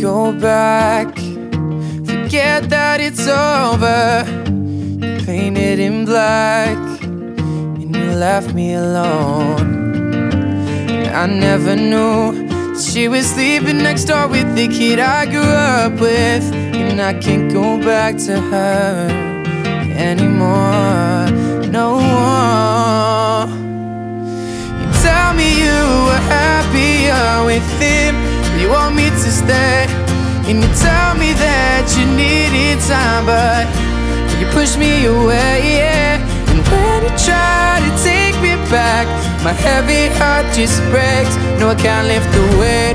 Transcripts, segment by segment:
go back. Forget that it's over. You painted in black and you left me alone. I never knew that she was sleeping next door with the kid I grew up with, and I can't go back to her anymore. No more. You tell me you were happier with him, you want me to stay, and you tell me that you needed time, but you push me away, yeah. And when you try to take me back, my heavy heart just breaks. No, I can't lift the weight.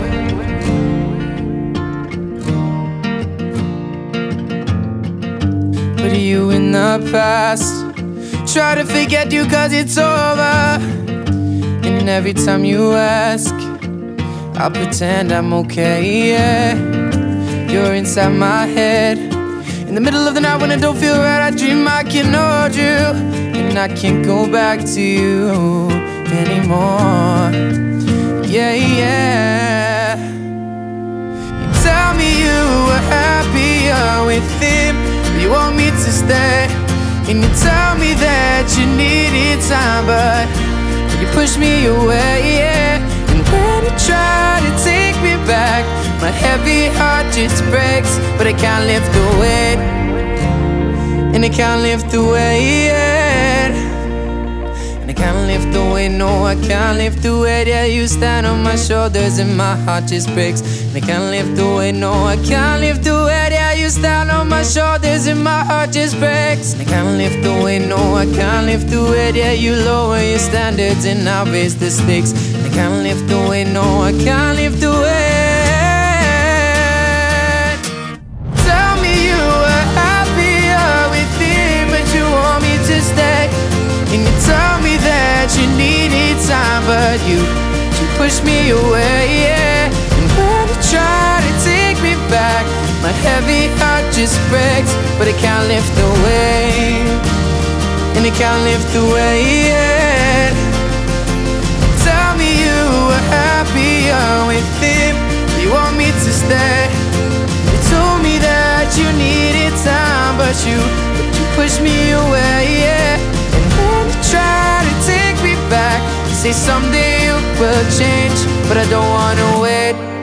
Put you in the past, try to forget you cause it's over. And every time you ask, I'll pretend I'm okay, yeah. You're inside my head. In the middle of the night when I don't feel right, I dream I can hold you, and I can't go back to you anymore. Yeah, yeah. You tell me you were happier with him, you want me to stay, and you tell me that you needed time, but you push me away, yeah. And when you try to take me back, my heavy heart just breaks, but I can't lift the weight, and I can't lift the weight, and I can't lift the weight, no, I can't lift the weight. Yeah, you stand on my shoulders and my heart just breaks, and I can't lift the weight, no, I can't lift the weight. Yeah, you stand on my shoulders and my heart just breaks, and I can't lift the weight, no, I can't lift the weight. Yeah, you lower your standards and I raise the stakes, and I can't lift the weight, no, I can't lift the weight. And you tell me that you needed time, but you push me away, yeah. And when you try to take me back, my heavy heart just breaks, but I can't lift the weight, and I can't lift the weight. Tell me you were happier with him, you want me to stay. You told me that you needed time, but you push me away, yeah. Try to take me back, say someday you will change, but I don't wanna wait.